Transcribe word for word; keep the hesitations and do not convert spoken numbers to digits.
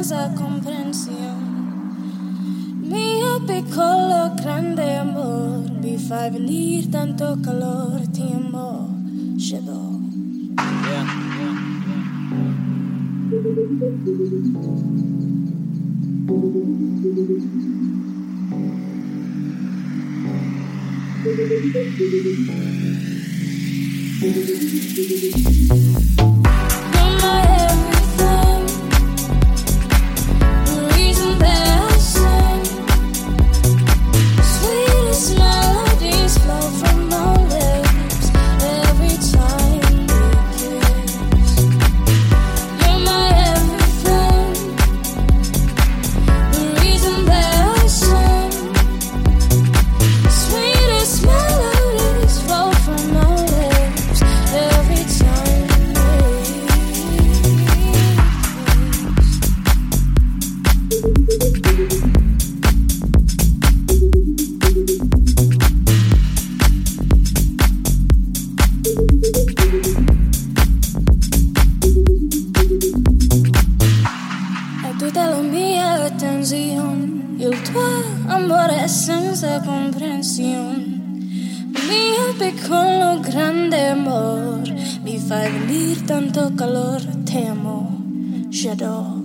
senza comprensione. Mio piccolo grande amor, mi fai venire tanto calore, ti amo, j'adore. Yeah, yeah, You're my everything, the reason that I sing. Sweetest melodies flow from my lips every time we kiss. You're my everything, the reason that I sing. Sweetest melodies flow from my lips every time we kiss. Hai tutta la mia attenzione, il tuo amore senza comprensione. Mio piccolo grande amor, mi fai venire tanto calore, te amo, j'adore.